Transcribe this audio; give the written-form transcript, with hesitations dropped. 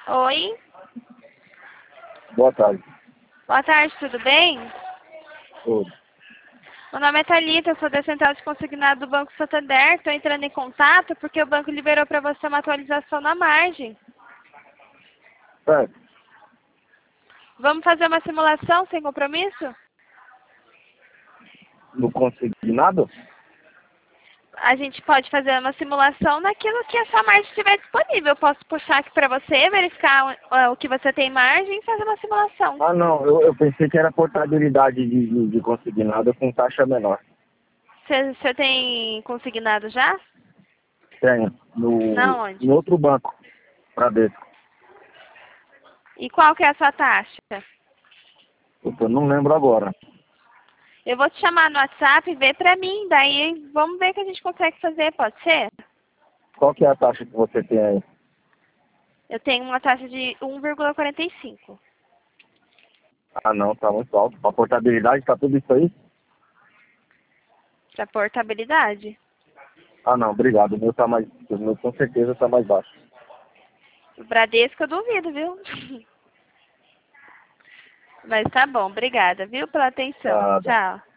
Oi, Boa tarde. boa tarde, tudo bem? Tudo. Meu nome é Thalita, eu sou da Central de Consignado do Banco Santander. Estou entrando em contato porque o banco liberou para você uma atualização na margem. Certo. Vamos fazer uma simulação sem compromisso? Não consegui nada? A gente pode fazer uma simulação naquilo que a sua margem estiver disponível. Eu posso puxar aqui para você, verificar o que você tem margem e fazer uma simulação. Ah, não. Eu pensei que era portabilidade de consignado com taxa menor. Você tem consignado já? Tenho. Na onde? No outro banco. Bradesco. E qual que é a sua taxa? Eu não lembro agora. Eu vou te chamar no WhatsApp e ver pra mim, daí vamos ver o que a gente consegue fazer, pode ser? Qual que é a taxa que você tem aí? Eu tenho uma taxa de 1,45 Ah, não. Tá muito alto. A portabilidade tá tudo isso aí? para portabilidade. Ah, não. Obrigado. O meu com certeza tá mais baixo. O Bradesco eu duvido, viu? Mas tá bom, obrigada, viu, pela atenção. Tá. Tchau.